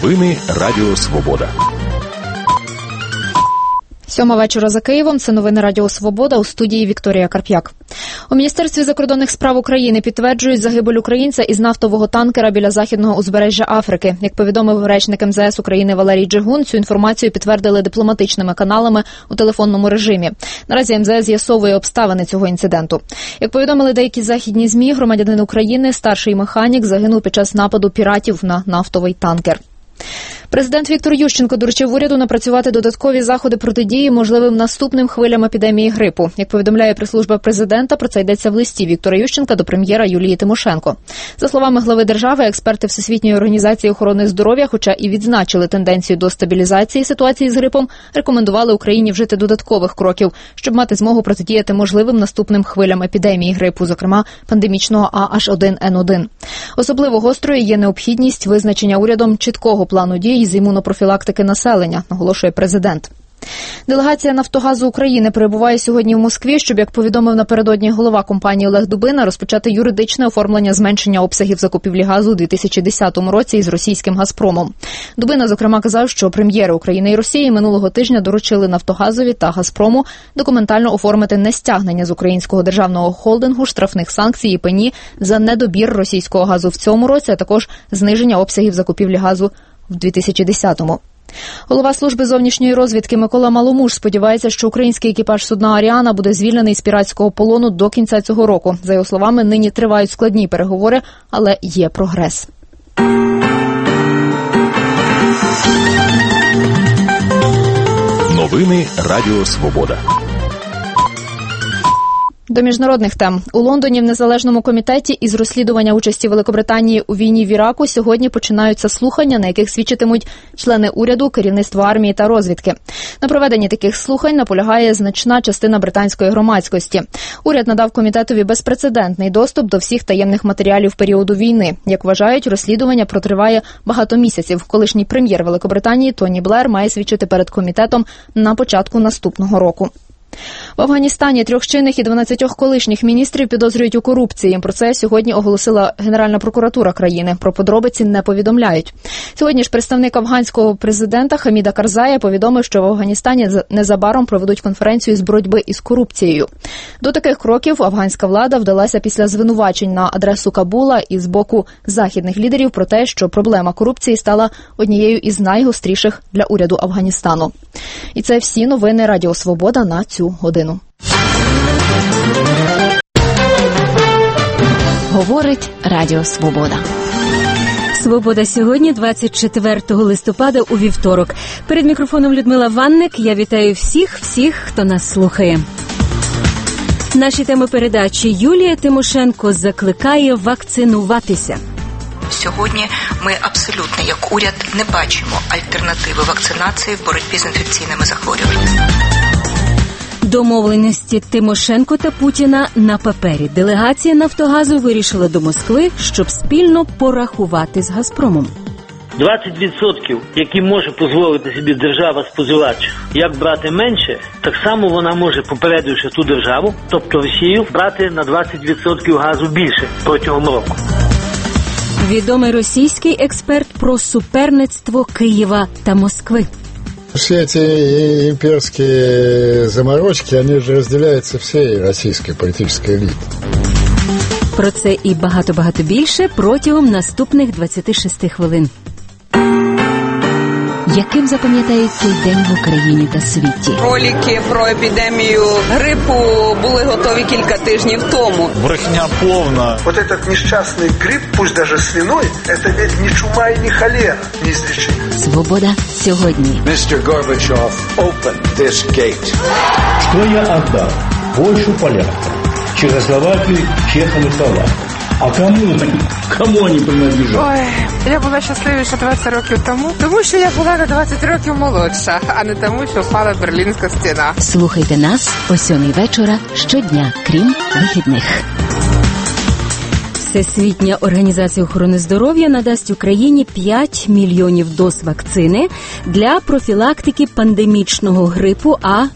Новини Радіо Свобода. 7 вечора за Києвом. Це новини Радіо Свобода, у студії Вікторія Карп'як. У Міністерстві закордонних справ України підтверджують загибель українця із нафтового танкера біля західного узбережжя Африки. Як повідомив речник МЗС України Валерій Джигун, цю інформацію підтвердили дипломатичними каналами у телефонному режимі. Наразі МЗС з'ясовує обставини цього інциденту. Як повідомили деякі західні ЗМІ, громадянин України, старший механік, загинув під час нападу піратів на нафтовий танкер. Президент Віктор Ющенко доручив уряду напрацювати додаткові заходи протидії можливим наступним хвилям епідемії грипу. Як повідомляє прес-служба президента, про це йдеться в листі Віктора Ющенка до прем'єра Юлії Тимошенко. За словами глави держави, експерти Всесвітньої організації охорони здоров'я, хоча і відзначили тенденцію до стабілізації ситуації з грипом, рекомендували Україні вжити додаткових кроків, щоб мати змогу протидіяти можливим наступним хвилям епідемії грипу, зокрема пандемічного AH1N1. Особливо гострою є необхідність визначення урядом чіткого плану дій з імунопрофілактики населення, наголошує президент. Делегація «Нафтогазу України» перебуває сьогодні в Москві, щоб, як повідомив напередодні голова компанії Олег Дубина, розпочати юридичне оформлення зменшення обсягів закупівлі газу у 2010 році із російським «Газпромом». Дубина, зокрема, казав, що прем'єри України і Росії минулого тижня доручили «Нафтогазові» та «Газпрому» документально оформити нестягнення з українського державного холдингу штрафних санкцій і пені за недобір російського газу в цьому році, а також зниження обсягів закупівлі газу в 2010-му. Голова служби зовнішньої розвідки Микола Маломуж сподівається, що український екіпаж судна «Аріана» буде звільнений з піратського полону до кінця цього року. За його словами, нині тривають складні переговори, але є прогрес. Новини Радіо Свобода. До міжнародних тем. У Лондоні в Незалежному комітеті із розслідування участі Великобританії у війні в Іраку сьогодні починаються слухання, на яких свідчитимуть члени уряду, керівництво армії та розвідки. На проведенні таких слухань наполягає значна частина британської громадськості. Уряд надав комітетові безпрецедентний доступ до всіх таємних матеріалів періоду війни. Як вважають, розслідування протриває багато місяців. Колишній прем'єр Великобританії Тоні Блер має свідчити перед комітетом на початку наступного року. В Афганістані 3 чинних і 12 колишніх міністрів підозрюють у корупції. Про це сьогодні оголосила Генеральна прокуратура країни. Про подробиці не повідомляють. Сьогодні ж представник афганського президента Хаміда Карзая повідомив, що в Афганістані незабаром проведуть конференцію з боротьби із корупцією. До таких кроків афганська влада вдалася після звинувачень на адресу Кабула і з боку західних лідерів про те, що проблема корупції стала однією із найгостріших для уряду Афганістану. І це всі новини Радіо Свобода на цю годину. Говорить Радіо Свобода. Свобода сьогодні, 24 листопада, у вівторок. Перед мікрофоном Людмила Ванник. Я вітаю всіх, хто нас слухає. Наші теми передачі. Юлія Тимошенко закликає вакцинуватися. Сьогодні ми абсолютно, як уряд, не бачимо альтернативи вакцинації в боротьбі з інфекційними захворюваннями. Домовленості Тимошенко та Путіна на папері. Делегація «Нафтогазу» вирішила до Москви, щоб спільно порахувати з «Газпромом». 20%, які може дозволити собі держава-споживач, як брати менше, так само вона може, попередивши ту державу, тобто Росію, брати на 20% газу більше протягом року. Відомий російський експерт про суперництво Києва та Москви. Все эти имперские заморочки, они же разделяются всей российской политической элитой. Про це і багато більше протягом наступних 26 хвилин. Яким запам'ятають цей день в Україні та світі? Ролики про епідемію грипу були готові кілька тижнів тому. Брехня повна. Вот этот несчастный грипп, пусть даже свиной, это ведь не чума и не холера, неизлечимо. Свобода сьогодні. Mr. Gorbachev, open this gate. Что я отдал? Польшу полякам, Чехословакию, чехам и словакам. А кому вони принадлежать? Ой, я була щасливіша 20 років тому що я була на 20 років молодша, а не тому, що впала Берлінська стіна. Слухайте нас о 7 вечора щодня, крім вихідних. Всесвітня організація охорони здоров'я надасть Україні 5 мільйонів доз вакцини для профілактики пандемічного грипу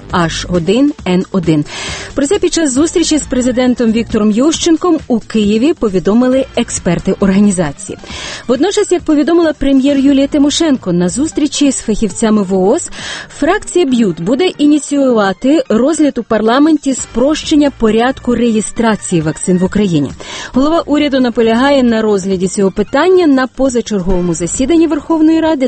H1N1. Про це під час зустрічі з президентом Віктором Ющенком у Києві повідомили експерти організації. Водночас, як повідомила прем'єр Юлія Тимошенко, на зустрічі з фахівцями ВООЗ фракція БЮТ буде ініціювати розгляд у парламенті спрощення порядку реєстрації вакцин в Україні. Голова уряду наполягає на розгляді цього питання на позачерговому засіданні Верховної Ради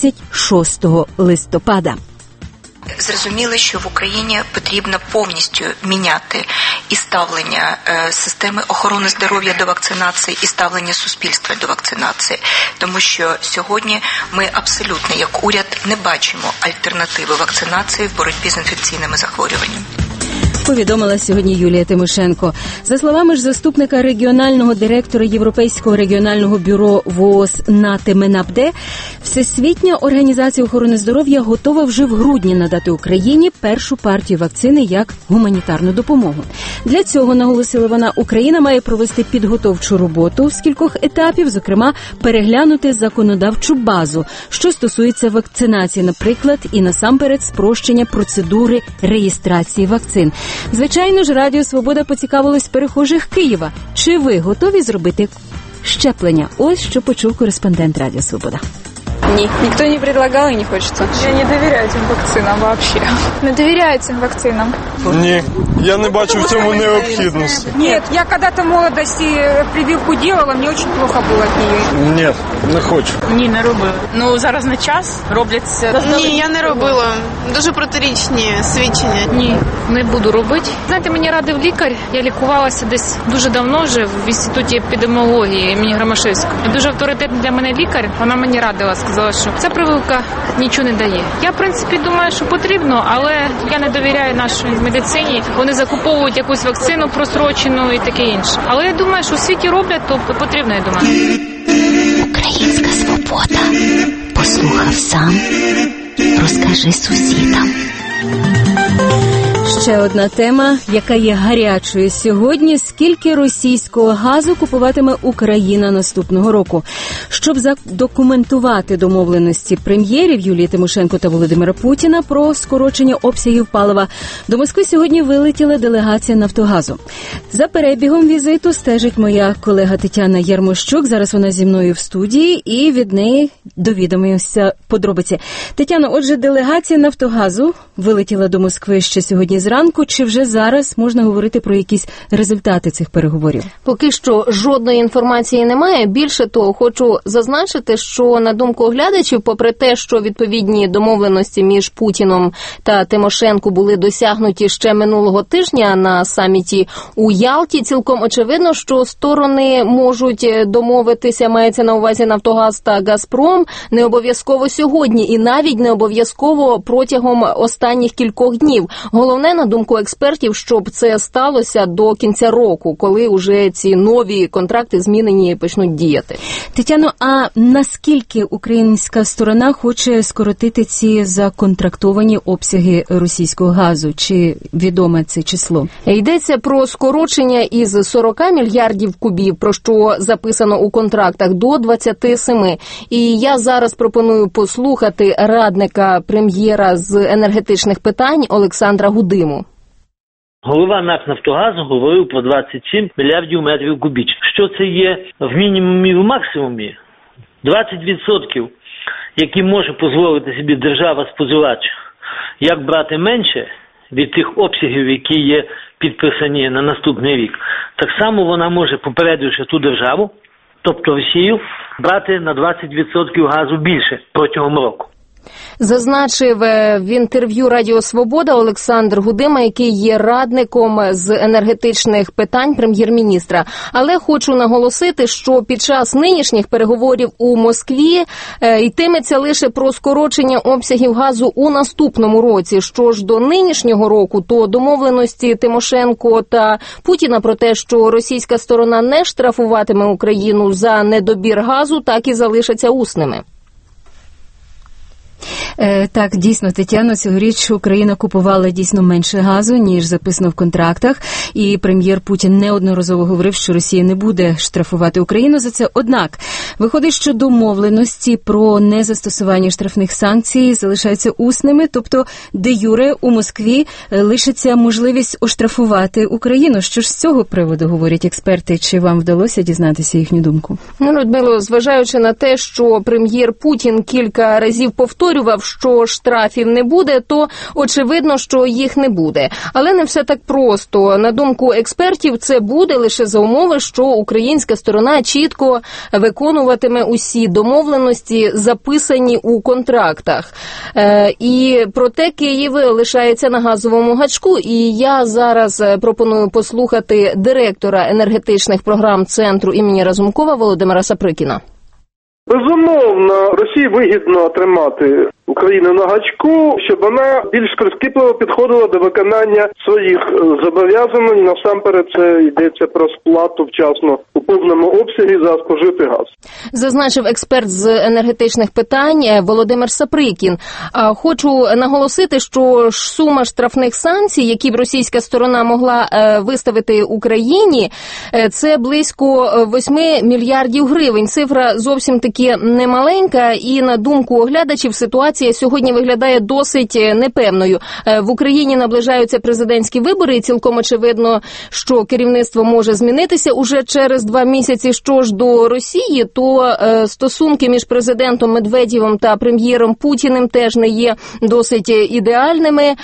26 листопада. Зрозуміло, що в Україні потрібно повністю міняти і ставлення системи охорони здоров'я до вакцинації, і ставлення суспільства до вакцинації. Тому що сьогодні ми абсолютно, як уряд, не бачимо альтернативи вакцинації в боротьбі з інфекційними захворюваннями. Повідомила сьогодні Юлія Тимошенко. За словами ж заступника регіонального директора Європейського регіонального бюро ВООЗ Нати Менабде, Всесвітня організація охорони здоров'я готова вже в грудні надати Україні першу партію вакцини як гуманітарну допомогу. Для цього, наголосила вона, Україна має провести підготовчу роботу з кількох етапів, зокрема, переглянути законодавчу базу, що стосується вакцинації, наприклад, і насамперед спрощення процедури реєстрації вакцин. Звичайно ж, Радіо Свобода поцікавилось перехожих Києва. Чи ви готові зробити щеплення? Ось що почув кореспондент Радіо Свобода. Ні, ніхто не предлагав і не хочеться. Я не довіряю цим вакцинам взагалі. Не довіряю цим вакцинам. Ні, я не бачу в цьому необхідності. Ні, я коли-то в молодості прививку робила, мені дуже плохо було від неї. Ні, не хочу. Ні, не робила. Ну, зараз не час, робляться. Ні, я не робила. Дуже протирічні свідчення. Ні, не буду робити. Знаєте, мені радив лікар, я лікувалася десь дуже давно вже в інституті епідеміології імені Громашевського. І дуже авторитетний для мене лікар, вона мені радила, сказала, що ця прививка нічого не дає. Я, в принципі, думаю, що потрібно, але я не довіряю нашій медицині. Вони закуповують якусь вакцину просрочену і таке інше. Але я думаю, що у світі роблять, то потрібно, я думаю. Українська свобода. Послухав сам, розкажи сусідам. Ще одна тема, яка є гарячою сьогодні. Скільки російського газу купуватиме Україна наступного року? Щоб задокументувати домовленості прем'єрів Юлії Тимошенко та Володимира Путіна про скорочення обсягів палива, до Москви сьогодні вилетіла делегація «Нафтогазу». За перебігом візиту стежить моя колега Тетяна Ярмощук. Зараз вона зі мною в студії, і від неї довідомимося подробиці. Тетяно, отже, делегація «Нафтогазу» вилетіла до Москви ще сьогодні зранку. Чи вже зараз можна говорити про якісь результати цих переговорів? Поки що жодної інформації немає. Більше того, хочу зазначити, що, на думку оглядачів, попри те, що відповідні домовленості між Путіном та Тимошенко були досягнуті ще минулого тижня на саміті у Ялті, цілком очевидно, що сторони можуть домовитися, мається на увазі «Нафтогаз» та «Газпром», не обов'язково сьогодні і навіть не обов'язково протягом останніх кількох днів. Головне, на думку експертів, щоб це сталося до кінця року, коли вже ці нові контракти змінені почнуть діяти. Тетяно, а наскільки українська сторона хоче скоротити ці законтрактовані обсяги російського газу? Чи відоме це число? Йдеться про скорочення із 40 мільярдів кубів, про що записано у контрактах, до 27. І я зараз пропоную послухати радника прем'єра з енергетичних питань Олександра Гудиму. Голова НАК «Нафтогазу» говорив про 27 мільярдів метрів кубічних. Що це є в мінімумі і в максимумі? 20%, які може дозволити собі держава-споживач, як брати менше від тих обсягів, які є підписані на наступний рік, так само вона може, попередивши ту державу, тобто Росію, брати на 20% газу більше протягом року. Зазначив в інтерв'ю Радіо Свобода Олександр Гудима, який є радником з енергетичних питань прем'єр-міністра. Але хочу наголосити, що під час нинішніх переговорів у Москві йтиметься лише про скорочення обсягів газу у наступному році. Що ж до нинішнього року, то домовленості Тимошенко та Путіна про те, що російська сторона не штрафуватиме Україну за недобір газу, так і залишаться усними. Так, дійсно, Тетяно, цьогоріч Україна купувала дійсно менше газу, ніж записано в контрактах, і прем'єр Путін неодноразово говорив, що Росія не буде штрафувати Україну за це. Однак, виходить, що домовленості про незастосування штрафних санкцій залишаються усними, тобто де-юре у Москві лишиться можливість оштрафувати Україну. Що ж з цього приводу говорять експерти? Чи вам вдалося дізнатися їхню думку? Людмило, зважаючи на те, що прем'єр Путін кілька разів повторював, що штрафів не буде, то очевидно, що їх не буде. Але не все так просто. На думку експертів, це буде лише за умови, що українська сторона чітко виконуватиме усі домовленості, записані у контрактах. І проте Київ лишається на газовому гачку. І я зараз пропоную послухати директора енергетичних програм Центру імені Разумкова Володимира Саприкіна. Безумовно, Росії вигідно тримати Україну на гачку, щоб вона більш прискіпливо підходила до виконання своїх зобов'язань. Насамперед це йдеться про сплату вчасно у повному обсязі за спожитий газ. Зазначив експерт з енергетичних питань Володимир Саприкін. Хочу наголосити, що сума штрафних санкцій, які б російська сторона могла виставити Україні, це близько 8 мільярдів гривень. Цифра зовсім таки немаленька, і на думку оглядачів ситуація сьогодні виглядає досить непевною. В Україні наближаються президентські вибори, і цілком очевидно, що керівництво може змінитися уже через 2 місяці. Що ж до Росії, то стосунки між президентом Медведєвим та прем'єром Путіним теж не є досить ідеальними.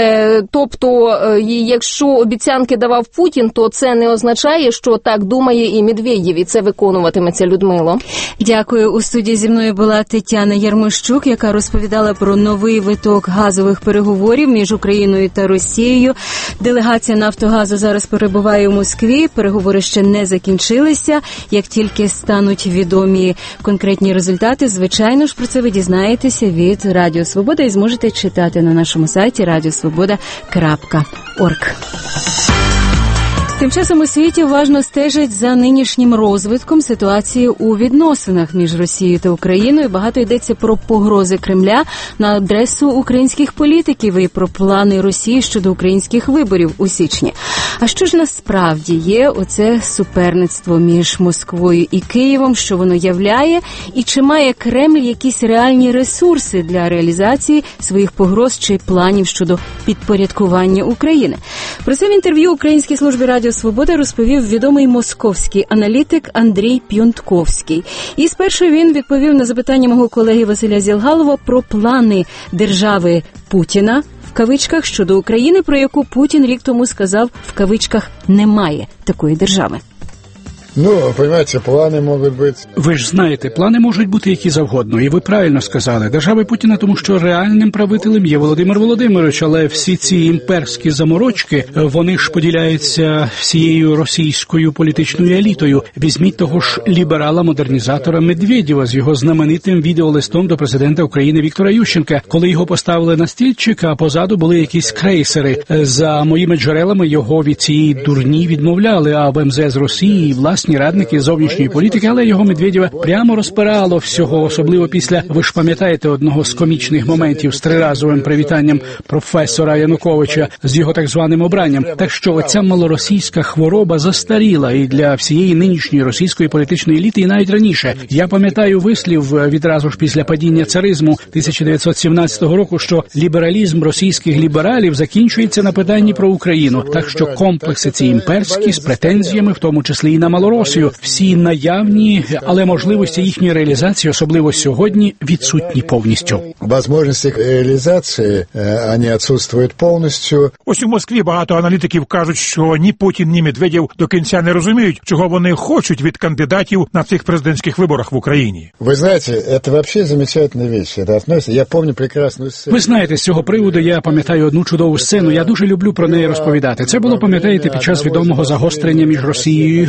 Тобто, якщо обіцянки давав Путін, то це не означає, що так думає і Медведєв, і це виконуватиметься, Людмило. Дякую. У студії зі мною була Тетяна Ярмощук, яка розповідала про новий виток газових переговорів між Україною та Росією. Делегація «Нафтогазу» зараз перебуває у Москві. Переговори ще не закінчилися. Як тільки стануть відомі конкретні результати, звичайно ж, про це ви дізнаєтеся від Радіо Свобода і зможете читати на нашому сайті radiosvoboda.org. Тим часом у світі уважно стежать за нинішнім розвитком ситуації у відносинах між Росією та Україною. Багато йдеться про погрози Кремля на адресу українських політиків і про плани Росії щодо українських виборів у січні. А що ж насправді є оце суперництво між Москвою і Києвом, що воно являє, і чи має Кремль якісь реальні ресурси для реалізації своїх погроз чи планів щодо підпорядкування України? Про це в інтерв'ю Українській службі Радіо Свобода розповів відомий московський аналітик Андрій П'єнтковський. І спершу він відповів на запитання мого колеги Василя Зілгалова про плани держави Путіна, в кавичках, щодо України, про яку Путін рік тому сказав, в кавичках, немає такої держави. Ну, понимаете, плани можуть бути... Ви ж знаєте, плани можуть бути які завгодно, і ви правильно сказали. Держави Путіна, тому що реальним правителем є Володимир Володимирович, але всі ці імперські заморочки, вони ж поділяються всією російською політичною елітою. Візьміть того ж ліберала-модернізатора Медведєва з його знаменитим відеолистом до президента України Віктора Ющенка, коли його поставили на стільчик, а позаду були якісь крейсери. За моїми джерелами його від цієї дурні відмовляли, а в МЗС Росії власні радники зовнішньої політики, але його Медведєва прямо розпирало всього, особливо після, ви ж пам'ятаєте, одного з комічних моментів з триразовим привітанням професора Януковича з його так званим обранням. Так що оця малоросійська хвороба застаріла і для всієї нинішньої російської політичної еліти, і навіть раніше. Я пам'ятаю вислів відразу ж після падіння царизму 1917 року, що лібералізм російських лібералів закінчується на питанні про Україну. Так що комплекси ці імперські з претензіями, в тому числі і на Малоросію, всі наявні, але можливості їхньої реалізації, особливо сьогодні, відсутні повністю. Можливості реалізації, вони відсутствують повністю. Ось у Москві багато аналітиків кажуть, що ні Путін, ні Медведєв до кінця не розуміють, чого вони хочуть від кандидатів на цих президентських виборах в Україні. Ви знаєте, це взагалі замечательна річ. Я пам'ятаю прекрасну сцену. Ви знаєте, з цього приводу я пам'ятаю одну чудову сцену, я дуже люблю про неї розповідати. Це було, пам'ятаєте, під час відомого загострення між Росією і Грузією,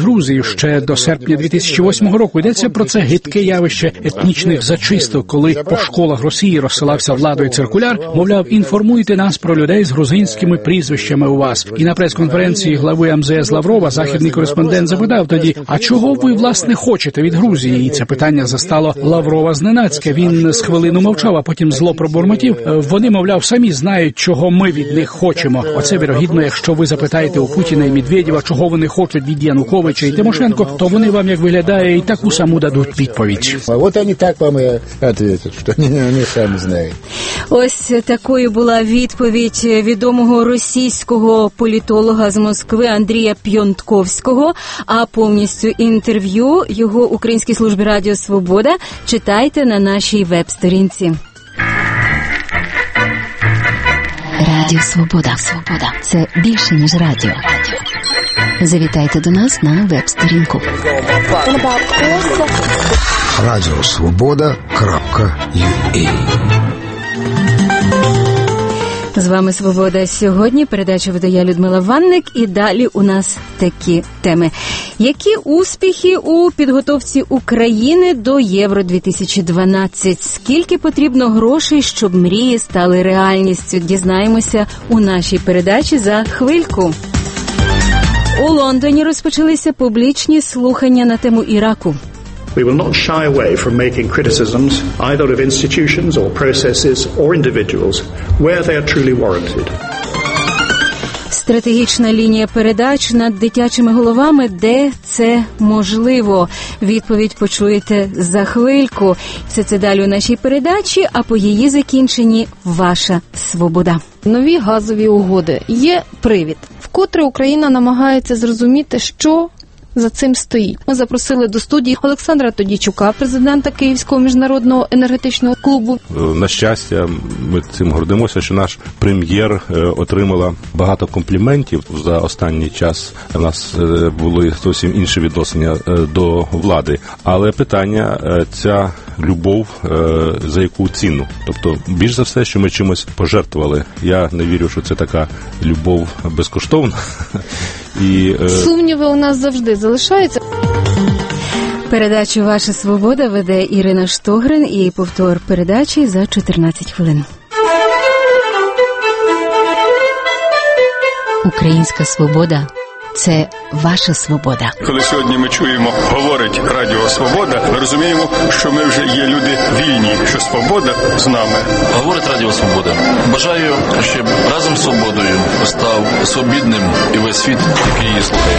ще до серпня 2008 року. Йдеться про це гидке явище етнічних зачисток, коли по школах Росії розсилався владою циркуляр, мовляв, інформуйте нас про людей з грузинськими прізвищами у вас. І на прес-конференції глави МЗС Лаврова західний кореспондент запитав тоді, а чого ви, власне, хочете від Грузії? І це питання застало Лаврова зненацька. Він з хвилину мовчав, а потім зло пробурмотів. Вони, мовляв, самі знають, чого ми від них хочемо. Оце, вірогідно, якщо ви запитаєте у Путіна і Медведєва, чого вони хочуть від Януковича і Тимошенко, то вони вам, як виглядає, і таку саму дадуть відповідь. А от вони так вам і відповідять, що вони самі знають. Ось такою була відповідь відомого російського політолога з Москви Андрія Пьонтковського, а повністю інтерв'ю його Українській службі Радіо Свобода читайте на нашій веб-сторінці. Радіо Свобода. Це більше, ніж радіо. Завітайте до нас на веб-сторінку. Радіосвобода.ua. З вами «Свобода» сьогодні. Передачу видає Людмила Ванник. І далі у нас такі теми. Які успіхи у підготовці України до Євро-2012? Скільки потрібно грошей, щоб мрії стали реальністю? Дізнаємося у нашій передачі за хвильку. У Лондоні розпочалися публічні слухання на тему Іраку. We will not shy away from making criticisms either of institutions or processes or individuals where they are truly warranted. Стратегічна лінія передач над дитячими головами, де це можливо. Відповідь почуєте за хвильку. Все це далі у нашій передачі, а по її закінченні ваша свобода. Нові газові угоди. Є привід. Вкотре Україна намагається зрозуміти, що за цим стоїть. Ми запросили до студії Олександра Тодійчука, президента Київського міжнародного енергетичного клубу. На щастя, ми цим гордимося, що наш прем'єр отримала багато компліментів за останній час. У нас були зовсім інші відношення до влади. Але питання ця любов за яку ціну? Тобто, більш за все, що ми чимось пожертвували. Я не вірю, що це така любов безкоштовна. І сумніви у нас завжди залишаються. Передачу «Ваша свобода» веде Ірина Штогрин і повтор передачі за 14 хвилин. Українська свобода – це ваша свобода. Коли сьогодні ми чуємо, говорить Радіо Свобода, ми розуміємо, що ми вже є люди вільні, що свобода з нами. Говорить Радіо Свобода. Бажаю, щоб разом з свободою став свобідним і весь світ, який її слухає.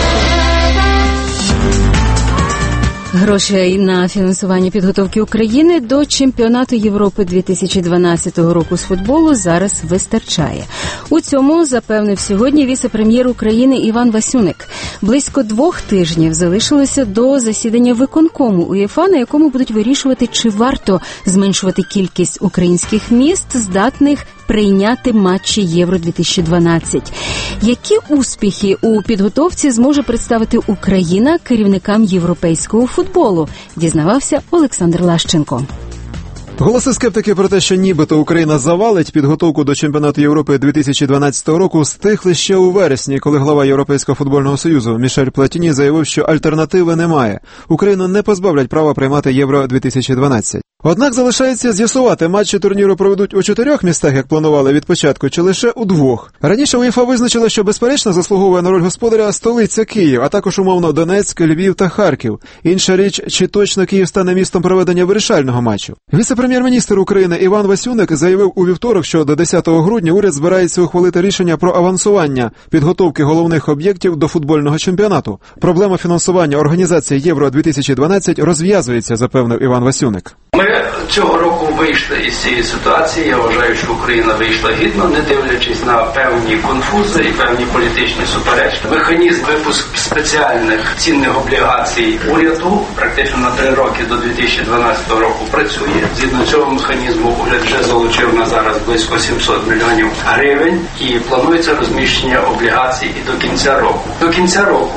Грошей на фінансування підготовки України до чемпіонату Європи 2012 року з футболу зараз вистачає. У цьому запевнив сьогодні віце-прем'єр України Іван Васюник. Близько 2 тижнів залишилося до засідання виконкому УЄФА, на якому будуть вирішувати, чи варто зменшувати кількість українських міст, здатних прийняти матчі Євро-2012. Які успіхи у підготовці зможе представити Україна керівникам європейського футболу, дізнавався Олександр Лащенко. Голоси скептики про те, що нібито Україна завалить підготовку до чемпіонату Європи 2012 року, стихли ще у вересні, коли глава Європейського футбольного союзу Мішель Платіні заявив, що альтернативи немає. Україну не позбавлять права приймати Євро-2012. Однак залишається з'ясувати, матчі турніру проведуть у 4 містах, як планували від початку, чи лише у 2. Раніше УЄФА визначила, що безперечно заслуговує на роль господаря столиця Київ, а також умовно Донецьк, Львів та Харків. Інша річ, чи точно Київ стане містом проведення вирішального матчу. Віце-прем'єр-міністр України Іван Васюник заявив у вівторок, що до 10 грудня уряд збирається ухвалити рішення про авансування підготовки головних об'єктів до футбольного чемпіонату. Проблема фінансування організації Євро-2012 розв'язується, запевнив Іван Васюник. Ми цього року вийшли із цієї ситуації. Я вважаю, що Україна вийшла гідно, не дивлячись на певні конфузи і певні політичні суперечки. Механізм випуск спеціальних цінних облігацій уряду практично на 3 роки до 2012 року працює. Згідно цього механізму уряд вже залучив на зараз близько 700 мільйонів гривень і планується розміщення облігацій і до кінця року. До кінця року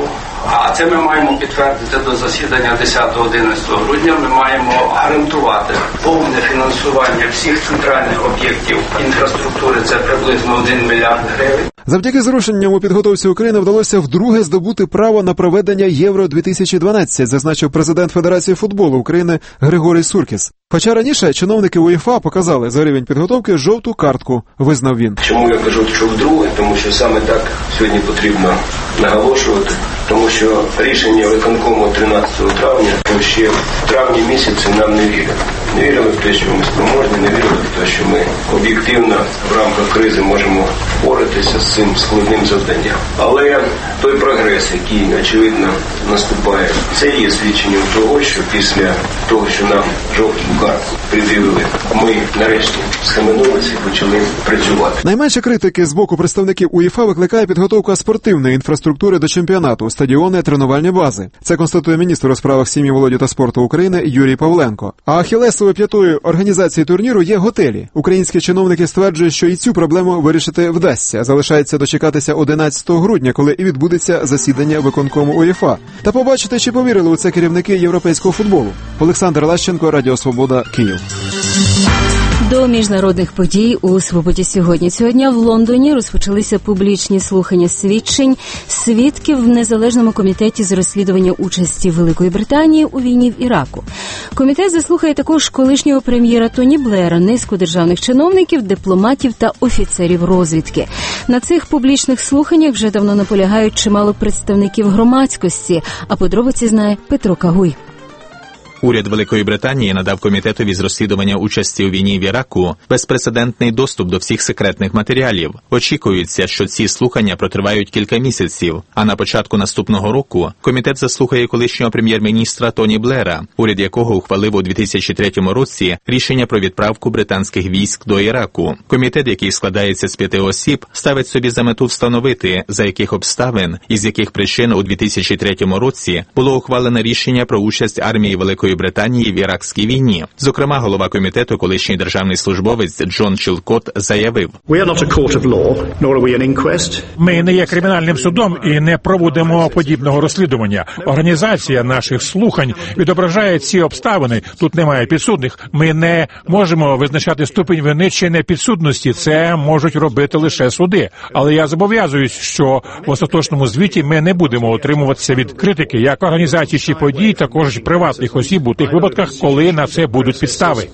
А це ми маємо підтвердити до засідання 10-11 грудня. Ми маємо гарантувати повне фінансування всіх центральних об'єктів інфраструктури. Це приблизно 1 мільярд гривень. Завдяки зрушенням у підготовці України вдалося вдруге здобути право на проведення Євро-2012, зазначив президент Федерації футболу України Григорій Суркіс. Хоча раніше чиновники УЄФА показали за рівень підготовки жовту картку, визнав він. Чому я кажу, що вдруге? Тому що саме так сьогодні потрібно наголошувати, тому що рішення виконкому 13 травня, то ще в травні місяці нам не вірили. Не вірили в те, що ми спроможні, не вірили в те, що ми об'єктивно в рамках кризи можемо впоратися з цим складним завданням. Але той прогрес, який, очевидно, наступає, це є свідченням того, що після того, що нам жовту картку пред'явили, ми нарешті схаменулися і почали працювати. Найменше критики з боку представників УЄФА викликає підготовка спортивної інфраструктури до чемпіонату, стадіони, тренувальні бази. Це констатує міністр у справах сім'ї, молоді та спорту України Юрій Павленко. А ахілесовою п'ятою організації турніру є готелі. Українські чиновники стверджують, що і цю проблему вирішити вдасться. Залишається дочекатися 11 грудня, коли і відбудеться засідання виконкому УЄФА. Та побачити, чи повірили у це керівники європейського футболу. Олександр Лащенко, Радіо Свобода, Київ. До міжнародних подій у «Свободі сьогодні». Цього дня в Лондоні розпочалися публічні слухання свідчень свідків в Незалежному комітеті з розслідування участі Великої Британії у війні в Іраку. Комітет заслухає також колишнього прем'єра Тоні Блера, низку державних чиновників, дипломатів та офіцерів розвідки. На цих публічних слуханнях вже давно наполягають чимало представників громадськості, а подробиці знає Петро Кагуй. Уряд Великої Британії надав комітетові з розслідування участі у війні в Іраку безпрецедентний доступ до всіх секретних матеріалів. Очікується, що ці слухання протривають кілька місяців, а на початку наступного року комітет заслухає колишнього прем'єр-міністра Тоні Блера, уряд якого ухвалив у 2003 році рішення про відправку британських військ до Іраку. Комітет, який складається з 5 осіб, ставить собі за мету встановити, за яких обставин і з яких причин у 2003 році було ухвалене рішення про участь армії Великої Британії в іракській війні. Зокрема, голова комітету, колишній державний службовець Джон Чілкот, заявив: Ми не є кримінальним судом і не проводимо подібного розслідування. Організація наших слухань відображає ці обставини. Тут немає підсудних. Ми не можемо визначати ступінь вини чи непідсудності. Це можуть робити лише суди. Але я зобов'язуюсь, що в остаточному звіті ми не будемо утримуватися від критики як організацій чи подій, також приватних осіб у тих випадках, коли на це будуть підстави.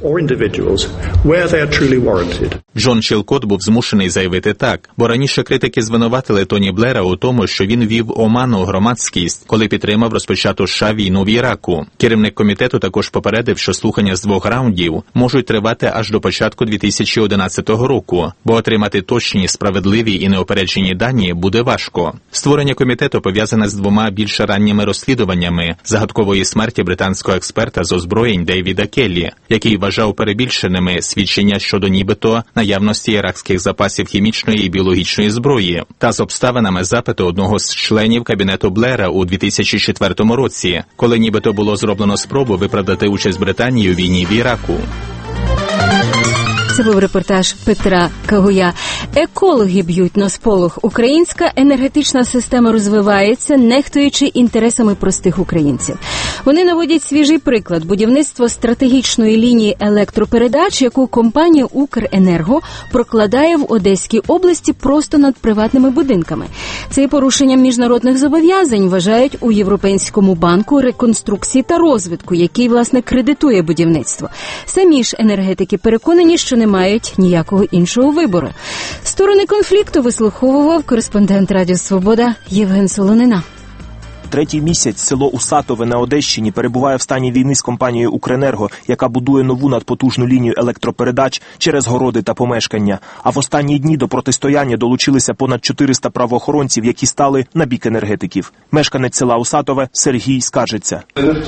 Джон Чілкот був змушений заявити так, бо раніше критики звинуватили Тоні Блера у тому, що він вів оману громадськість, коли підтримав розпочату США війну в Іраку. Керівник комітету також попередив, що слухання з 2 раундів можуть тривати аж до початку 2011 року, бо отримати точні, справедливі і неупереджені дані буде важко. Створення комітету пов'язане з 2 більш ранніми розслідуваннями загадкової смерті британського експерта з озброєнь Дейвіда Келлі, який вважав перебільшеними свідчення щодо нібито наявності іракських запасів хімічної і біологічної зброї, та з обставинами запиту одного з членів кабінету Блера у 2004 році, коли нібито було зроблено спробу виправдати участь Британії у війні в Іраку. Це був репортаж Петра Кагуя. Екологи б'ють на сполох. Українська енергетична система розвивається, нехтуючи інтересами простих українців. Вони наводять свіжий приклад – будівництво стратегічної лінії електропередач, яку компанія «Укренерго» прокладає в Одеській області просто над приватними будинками. Це порушенням міжнародних зобов'язань, вважають у Європейському банку реконструкції та розвитку, який, власне, кредитує будівництво. Самі ж енергетики переконані, що не мають ніякого іншого вибору. Сторони конфлікту вислуховував кореспондент Радіо Свобода Євген Солонина. Третій місяць село Усатове на Одещині перебуває в стані війни з компанією «Укренерго», яка будує нову надпотужну лінію електропередач через городи та помешкання. А в останні дні до протистояння долучилися понад 400 правоохоронців, які стали на бік енергетиків. Мешканець села Усатове Сергій скаржиться.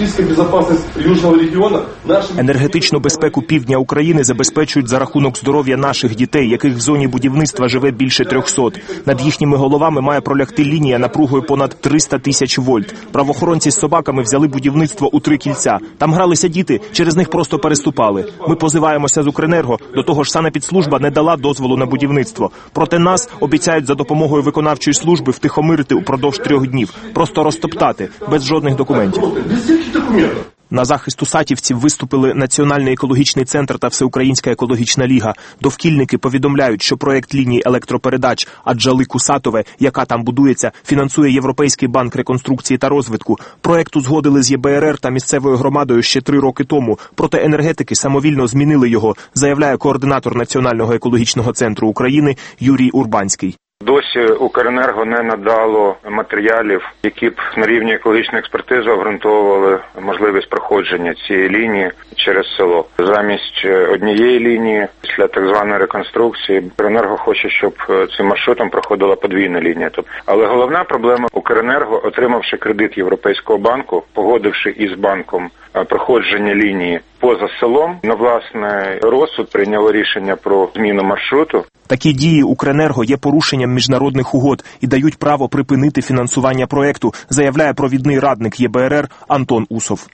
Енергетичну безпеку півдня України забезпечують за рахунок здоров'я наших дітей, яких в зоні будівництва живе більше 300. Над їхніми головами має пролягти лінія напругою понад 300 тисяч вольт. вольт. Правоохоронці з собаками взяли будівництво у 3 кільця. Там гралися діти, через них просто переступали. Ми позиваємося з Укренерго, до того ж санепідслужба не дала дозволу на будівництво. Проте нас обіцяють за допомогою виконавчої служби втихомирити упродовж 3 днів. Просто розтоптати, без жодних документів. На захист усатівців виступили Національний екологічний центр та Всеукраїнська екологічна ліга. Довкільники повідомляють, що проєкт лінії електропередач Аджали-Кусатове, яка там будується, фінансує Європейський банк реконструкції та розвитку. Проєкт узгодили з ЄБРР та місцевою громадою ще 3 роки тому, проте енергетики самовільно змінили його, заявляє координатор Національного екологічного центру України Юрій Урбанський. Досі Укренерго не надало матеріалів, які б на рівні екологічної експертизи обґрунтовували можливість проходження цієї лінії через село. Замість однієї лінії після так званої реконструкції Укренерго хоче, щоб цим маршрутом проходила подвійна лінія. Але головна проблема Укренерго, отримавши кредит Європейського банку, погодивши із банком проходження лінії поза селом, на власний розсуд прийняло рішення про зміну маршруту. Такі дії Укренерго є порушенням міжнародних угод і дають право припинити фінансування проекту, заявляє провідний радник ЄБРР Антон Усов.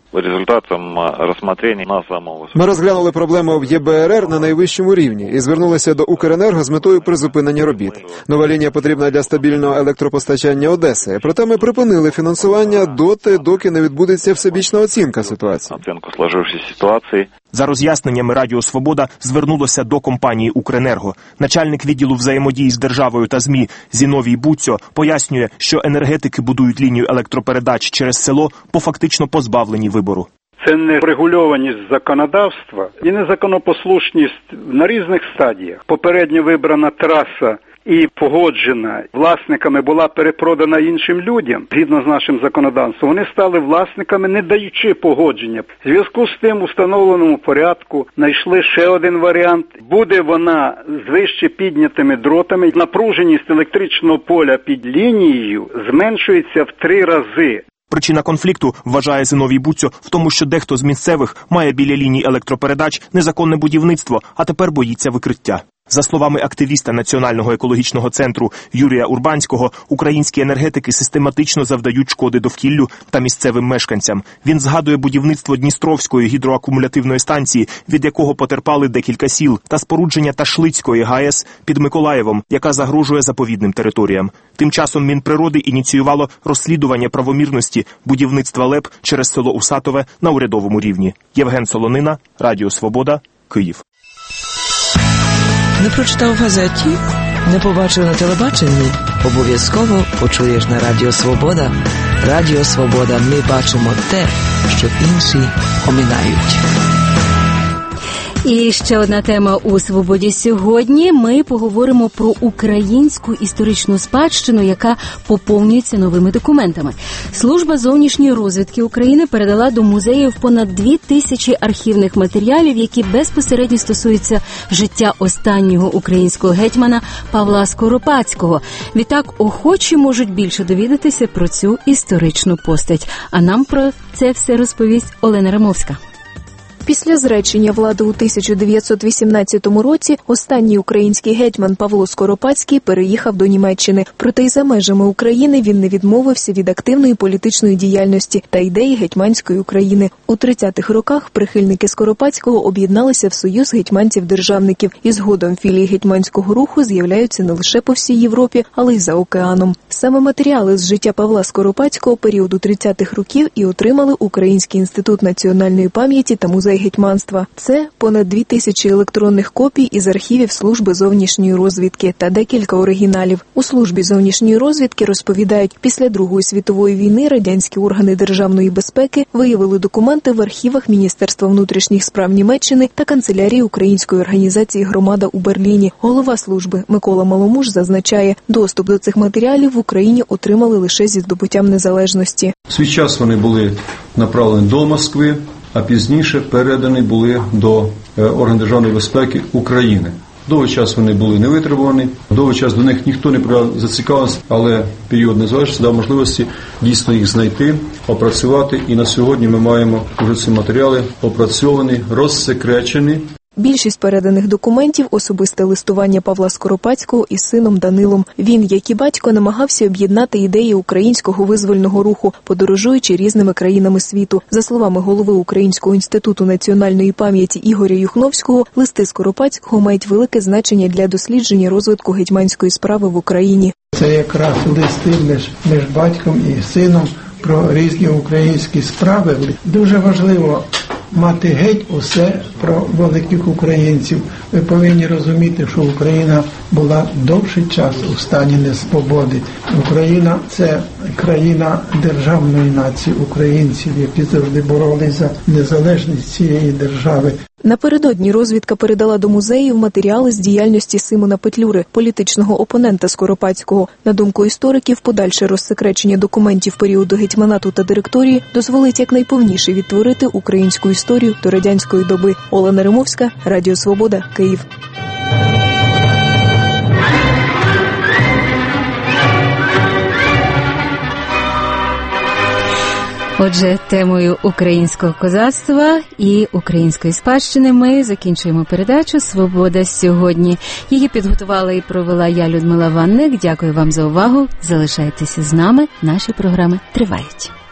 Ми розглянули проблему в ЄБРР на найвищому рівні і звернулися до Укренерго з метою призупинення робіт. Нова лінія потрібна для стабільного електропостачання Одеси. Проте ми припинили фінансування доки не відбудеться всебічна оцінка ситуації. За роз'ясненнями Радіо Свобода звернулося до компанії Укренерго. Начальник відділу взаємодії з державою та ЗМІ Зіновій Буцьо пояснює, що енергетики будують лінію електропередач через село по фактично позбавленні вибору. Це не регульованість законодавства і незаконопослушність на різних стадіях. Попередньо вибрана траса і погоджена власниками була перепродана іншим людям, згідно з нашим законодавством. Вони стали власниками, не даючи погодження. В зв'язку з тим, у встановленому порядку, знайшли ще один варіант. Буде вона з вище піднятими дротами. Напруженість електричного поля під лінією зменшується в 3 рази. Причина конфлікту, вважає Зіновій Буцьо, в тому, що дехто з місцевих має біля ліній електропередач незаконне будівництво, а тепер боїться викриття. За словами активіста Національного екологічного центру Юрія Урбанського, українські енергетики систематично завдають шкоди довкіллю та місцевим мешканцям. Він згадує будівництво Дністровської гідроакумулятивної станції, від якого потерпали декілька сіл, та спорудження Ташлицької ГАЕС під Миколаєвом, яка загрожує заповідним територіям. Тим часом Мінприроди ініціювало розслідування правомірності будівництва ЛЕП через село Усатове на урядовому рівні. Євген Солонина, Радіо Свобода, Київ. Не прочитав в газеті? Не побачив на телебаченні? Обов'язково почуєш на Радіо Свобода. Радіо Свобода. Ми бачимо те, що інші оминають. І ще одна тема у «Свободі» сьогодні. Ми поговоримо про українську історичну спадщину, яка поповнюється новими документами. Служба зовнішньої розвідки України передала до музеїв понад 2000 архівних матеріалів, які безпосередньо стосуються життя останнього українського гетьмана Павла Скоропадського. Відтак, охочі можуть більше довідатися про цю історичну постать. А нам про це все розповість Олена Рамовська. Після зречення влади у 1918 році останній український гетьман Павло Скоропадський переїхав до Німеччини. Проте й за межами України він не відмовився від активної політичної діяльності та ідеї гетьманської України. У 30-х роках прихильники Скоропадського об'єдналися в Союз гетьманців-державників, і згодом філії гетьманського руху з'являються не лише по всій Європі, але й за океаном. Саме матеріали з життя Павла Скоропадського періоду 30-х років і отримали Український інститут національної пам'яті та музей гетьманства. Це понад 2000 електронних копій із архівів Служби зовнішньої розвідки та декілька оригіналів. У Службі зовнішньої розвідки розповідають, після Другої світової війни радянські органи державної безпеки виявили документи в архівах Міністерства внутрішніх справ Німеччини та канцелярії Української організації «Громада» у Берліні. Голова служби Микола Маломуж зазначає, доступ до цих матеріалів в Україні отримали лише зі здобуттям незалежності. В свій час вони були направлені до Москви, а пізніше передані були до органів державної безпеки України. Довгий час вони були не витребувані, довгий час до них ніхто не зацікавився, але період незалежності дав можливості дійсно їх знайти, опрацювати. І на сьогодні ми маємо вже ці матеріали опрацьовані, розсекречені. Більшість переданих документів – особисте листування Павла Скоропадського із сином Данилом. Він, як і батько, намагався об'єднати ідеї українського визвольного руху, подорожуючи різними країнами світу. За словами голови Українського інституту національної пам'яті Ігоря Юхновського, листи Скоропадського мають велике значення для дослідження розвитку гетьманської справи в Україні. Це якраз листи між батьком і сином про різні українські справи. Дуже важливо мати геть усе про великих українців. Ви повинні розуміти, що Україна була довший час у стані несвободи. Україна – це країна державної нації українців, які завжди боролися за незалежність цієї держави. Напередодні розвідка передала до музеїв матеріали з діяльності Симона Петлюри, політичного опонента Скоропадського. На думку істориків, подальше розсекречення документів періоду гетьманату та директорії дозволить якнайповніше відтворити українську історію до радянської доби. Олена Римовська, Радіо Свобода, Київ. Отже, темою українського козацтва і української спадщини ми закінчуємо передачу «Свобода сьогодні». Її підготувала і провела я, Людмила Ванник. Дякую вам за увагу. Залишайтеся з нами. Наші програми тривають.